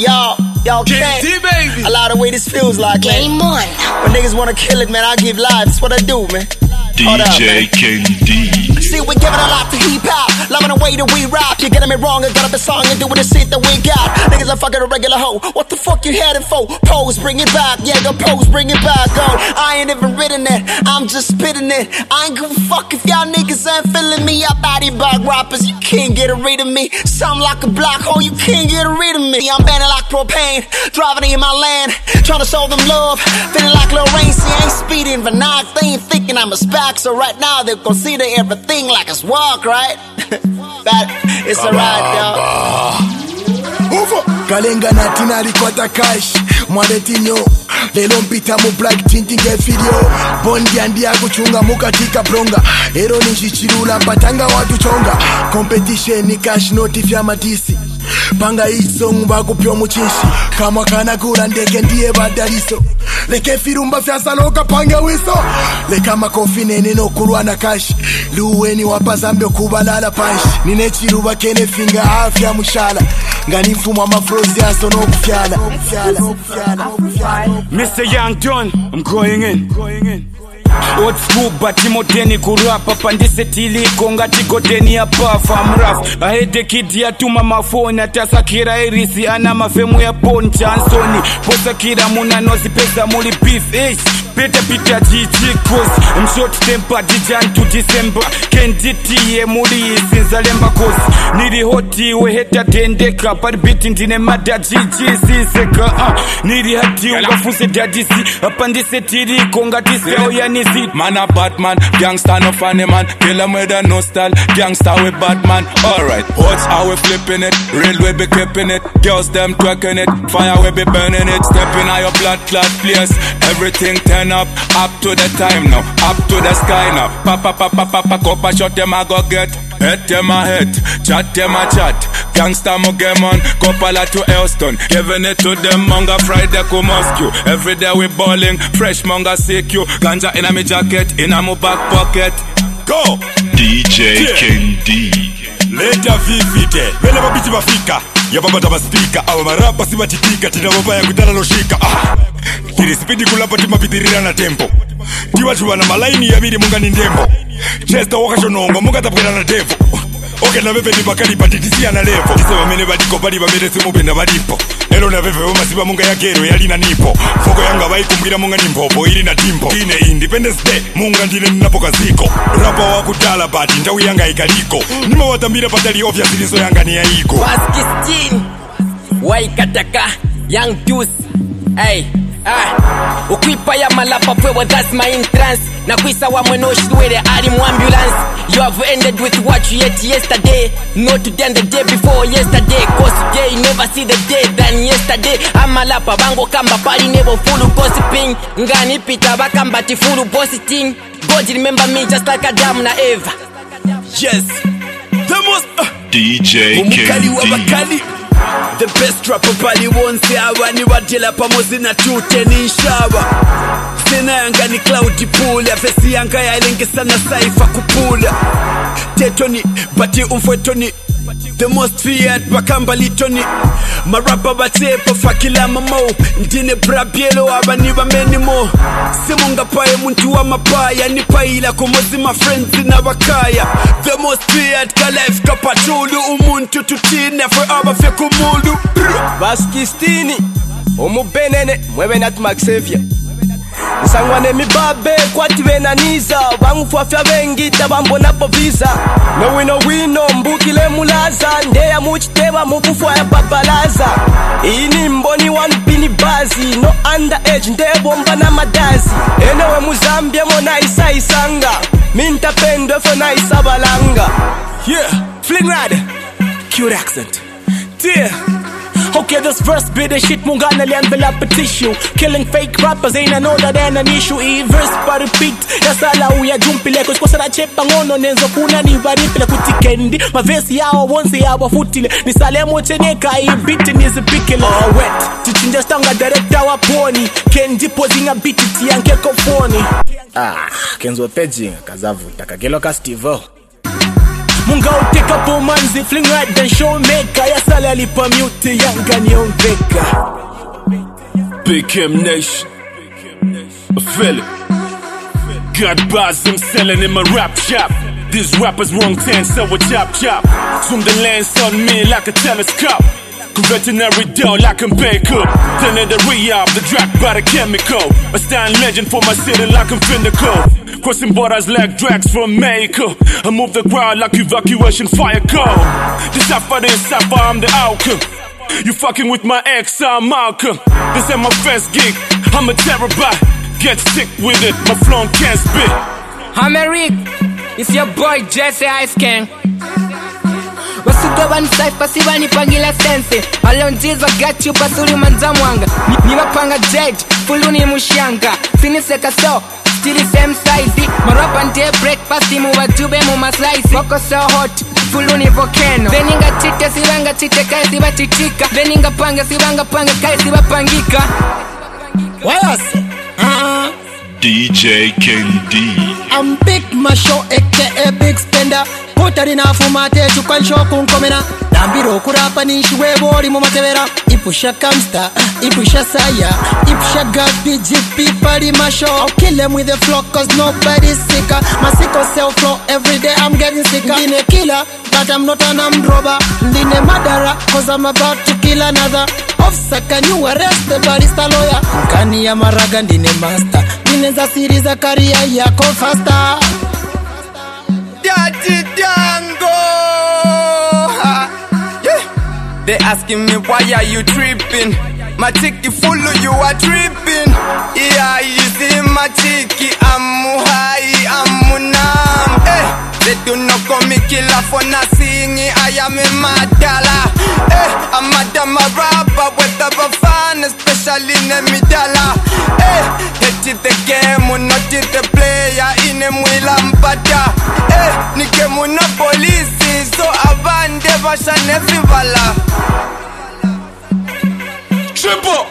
Y'all can't. baby. A lot of way this feels like, Game man. on. When niggas wanna kill it, man, I give life. That's what I do, man. DJ King D. See, we're giving a lot to hip hop, loving the way that we rap. You're getting me wrong, I got up a song and doing the shit that we got. Niggas are fucking a regular hoe. What the fuck you heading for? Pose, bring it back. Yeah, go pose, bring it back. Go. I ain't even written it, I'm just spitting it. I ain't give a fuck if y'all niggas ain't feeling me. I body bag rappers, you can't get rid of me. Sound like a black hole, you can't get rid of me. I'm burning like propane, driving in my land, trying to show them love. Feeling like Lil Rain, see, I ain't speeding, but now they ain't thinking I'm a spack. So right now they consider everything like it's work, right? But it's alright, Uvo Kalenga na tina likwata cash Mwadetinyo Lelo mpita mu black tinting video Bondi andia kuchunga mukatika bronga Ero nishichirula mpatanga watu chonga Competition ni cash noti fya matisi Panga isong bakupyo muchishi Kama kana kura ndeke ndiye badaliso Leke firumba fya saloka pange wiso Leka makofi nene no kurwana cash Luweni wapa zambio kubalala panshi Nine chiruba kene finga afya mushala Ngani mfumo mafrozi aso no kufyala Mr. Young John, I'm going in. Old school but imoteni kurapa pandise tiliko ngati godeni ya bafa amraf ahede kidi ya tuma mafoni atasakira irisi ana mafemu ya Bon Johnson posakira muna nozi pesa muli beef Peter GG cause I'm short temper Jan to December Kenditi ye muli sinzalemba cause Niri hoti we heta tendeka Pari biti ndine mada GG siseka Niri hati ungafuse dadisi Apandise tiliko ngati seo ya nizi Man a Batman, gangsta no funny man. Kill 'em with a no style, gangsta with Batman. Alright, watch how we flipping it. Real we be clipping it. Girls them twerking it. Fire we be burning it. Stepping on your blood clot place. Everything turn up to the time now. Up to the sky now. Papa, copa shot them I go get. Head them a head, chat them a chat. Gangsta mo game on, Copala to Elston. Giving it to them, Monga Friday to Moscow. Every day we balling, fresh Monga CQ. Ganja in a me jacket, in a mo back pocket. Go! DJ King D. Leta vivite, vele mabiti mafika. Yababata maspika, awa marapa si matitika. Tina mabaya kutana no shika. Kiri spidi kulapa tima pitirira na tempo. Tiwa chuwa na malaini ya miri munga nindembo. Chesta waka shonongo, munga tapukena na devo. Oke na veve ni bakali patitisia na levo. Kisema mene badiko bali bamere simu benda badipo. Elo na veve masiba munga ya kero yali na nipo. Foko yanga bai kumbira munga nimpopo ili na timpo. Ine Independence Day, munga ndine ninapoka ziko. Rapa wakutala bati, njawi yanga ikaliko. Nima watambira patali ofya siliso yanga ni ya iko. Baskistin, Waikataka, Young Juice, hey. Ukwipa ya malapa pwewa, that's my entrance. Na kwisa wa mweno shidwele ali mu ambulance. You have ended with what you ate yesterday. Not today and the day before yesterday. Cause today you never see the day than yesterday. Amalapa bango kamba pali never full gossiping. Ngani pita bakamba ti full bossing. God remember me just like Adam na Eva. Yes, the most DJ King D. The best rapper pali wonse awani wadela pamozi na tute ni shawa. Sena yanga ni cloudy pool. Ya fesi yanga ya ilenge sana saifa kupula. Tetoni, bati umfwetoni. The most feared bakamba litoni. Marapa batepo fakila mamo. Ndine brabielo abani bamenimo. Simunga paye muntu wa mapaya. Nipaila kumozi my friends na bakaya. The most feared ka life ka patrolu. Umuntu tutine forever fe kumulu. Baskistini Omubenene mwewe natu Maxavia Nsangwane mibabe kwati venaniza Wangu fuafya vengi tabambo napo visa No wino mbukile mulaza Ndeya muchiteba mukufwa ya babalaza Ini mboni one pini bazi No underage ndebo mba na madazi Enewe muzambia mona isa isanga Minta pendwe fona isa balanga Yeah, Fling Rider, cute accent. Dear. Okay, this verse be the shit mungana lianbela tissue. Killing fake rappers ain't an older than an issue. Verse pa repeat, yasala uya jumpile. Kwa sara chepa ngono nenzo kuna ni varipile kutikendi. Mavesi yao wonse yawa futile. Nisale mocheneka beat nizipikile. Oh wet, tichinja stanga director wa poni. Kendi posing a beat tiyanke kofoni. Kenzo pejinga kazavuta kagelo ka Steve-O. Munga uteka pomanzi, fling right then show maker. Yasale alipa mute, yanga ni onveka. Big M Nation, I feel it. Got bars, I'm selling in my rap shop. These rappers wrong 10, so we chop chop. Zoom the lens on me like a telescope. Converting every dough like I'm Baker. Turning the re-up, the drag by the chemical. A stand legend for my city like I'm Finnacle. Crossing borders like drags from Mexico. I move the crowd like evacuation fire call. This suffer, I'm the outcome. You fucking with my ex, I'm Malcolm. This ain't my first gig, I'm a terabyte. Get sick with it, my flow can't spit. I'm Eric, it's your boy Jesse Ice King. Wasuga wani cypher siba nipangila sense. Alonjiza got you pasuli manzamwanga. Nibapanga judge, fuluni mushanga. Siniseka so, still the same size. Marapa nte breakfast mu wajube mu maslice. Wako so hot, fuluni volcano. Veninga chite sibanga chite kai siba chichika. Veninga panga sibanga panga kai siba pangika. Wayase DJ Ken D. I'm Big Masho aka Big Spender. Putari na fumate chukansho kunkomena. Nambiro kurapa nishi webori mu matebera. Ipusha kamsta, ipusha saya, ipusha gapi GP party masho. I'll kill them with the flow cause nobody's sicker. My sickle cell flow every day I'm getting sicker. Ndine a killer but I'm not an armed robber. Ndine madara cause I'm about to kill another. Officer, can you arrest the barista lawyer? Mkani ya maraga ndine master. Ndine za siri za career yako faster. Daddy Dango. Yeah. They asking me why are you tripping? My ticky full of you are tripping. Yeah, you see my ticky, I'm high, I'm numb. They do not call me killer for not singing. I am a madala. I'm a dama rapper with a fan, especially in the middle. Hit the game, not hit the player in a Mwilampata. Nike muna police, so abande basha nefivala. Triple.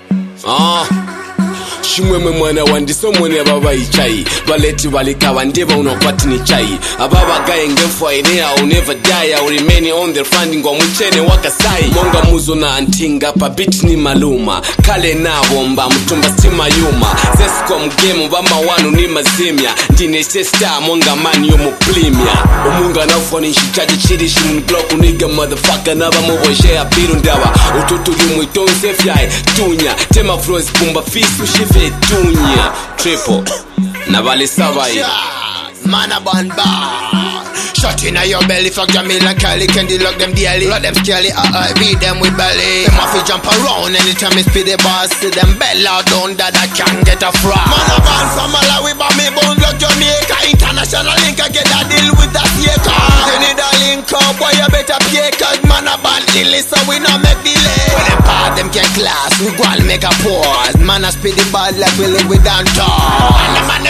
Shimwemwe mwana wandiso mwene baba ichai. Baleti walikawa ndeba unakwati ni chai. Ababa gaye ngefwa ine I'll never die. I'll remain on the funding wa mchene wakasai. Monga muzo na antinga pa beat ni maluma. Kale na bomba mtumba stima yuma. Zesko mgemu bama wanu ni mazimya. Ndine star monga man yomo plimya. Umunga na ufoni nshichaji chiri shimun block uniga motherfucker na bamo boje ya biru ndawa. Ututu yumu itonse fyai tunya. Tema flows bumba fisu shife tunya. Triple Navali Savai Man a band bar. Shot in your belly, fuck Jamila Cali, candy lock them daily. Let them scaly, beat them with belly. Them off jump around anytime me speed the boss. See them bell out down that I can't get a fraud. Man a band from Malawi, but me bone block Jamaica. International link, I get a deal with that shaker. You need a link up, boy you better pay. Cause man a band illy, so we not make delay. When them part them get class, we go and make a pause. Man a speed the ball like we live with down talk. Man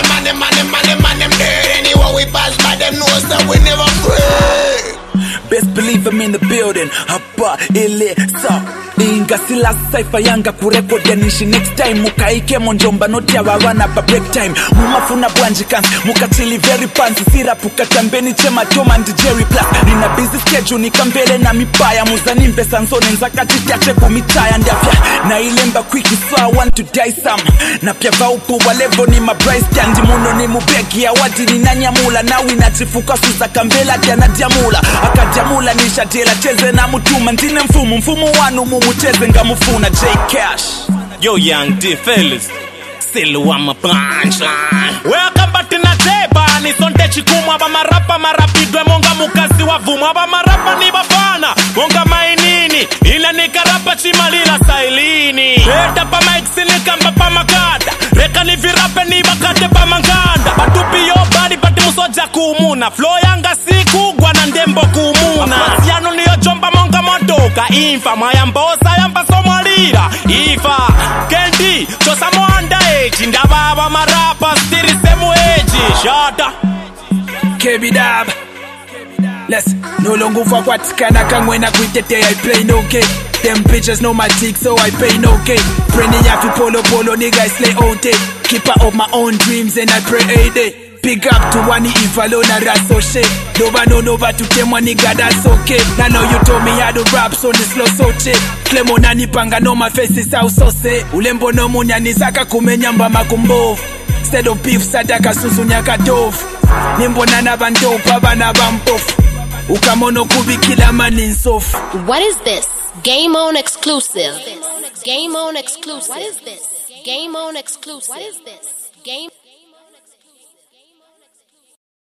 them dead. Anyway we pass by them know so we never pray. Best believe I'm in the building. Hapa ile sa inga sila cypher yanga kurekodi nishi next time mukaike monjomba noti awarana pa break time mumafuna bwanji kansi mukachili very fancy syrup ukatambeni chema Tom and Jerry plus nina busy schedule nikambele na mipaya muzani mpesa nsoni nzakati tiache kumitaya ndiafya na ilemba quick so I want to die some na pia vaupu walevo ni mabrise kandi muno ni mubegi ya wadi ni nanyamula na winachifuka suza kambela kia na diamula akadiamula nisha tela cheze na mutuma ndine mfumu wanu mumucheze ngamufuna J Cash. Yo young D fellas, still want my punchline. Welcome back to Nateba. Ni sonte chikumwa ba marapa marapidwe monga mukasi wavumwa ba marapa ni bafana monga mainini ila nikarapa chimalila sailini eta pa mic sinikamba pa makada reka ni virape ni bakate pa manganda batupi yo body bati musoja kumuna flow yanga siku gwana ndembo kumuna yano niyo jomba monga motoka infa mayambosa yamba somalira ifa kendi chosa mwanda eji ndababa marapa stiri semu eji shata Kebi Dab. Listen, no longer for what can I come when I quit the day I play no game. Them bitches know my dick so I pay no game. Friendly yafi polo nigga I slay all day. Keep up my own dreams and I pray a day. Big up to one Ivalona Rasoshe. No but to them one nigga that's okay. Now know you told me how to rap so this slow so cheap. Clemo nani panga no my face is how so say. Ulembo no munya nizaka kumenyamba makumbovu. Instead of beef sadaka suzunyaka dove. Nimbo nana bandopa bana bampofu. Ukamono kubi kila man in soft. What is this? Game on exclusive. Game on exclusive. What is this? Game on exclusive. What is this? Game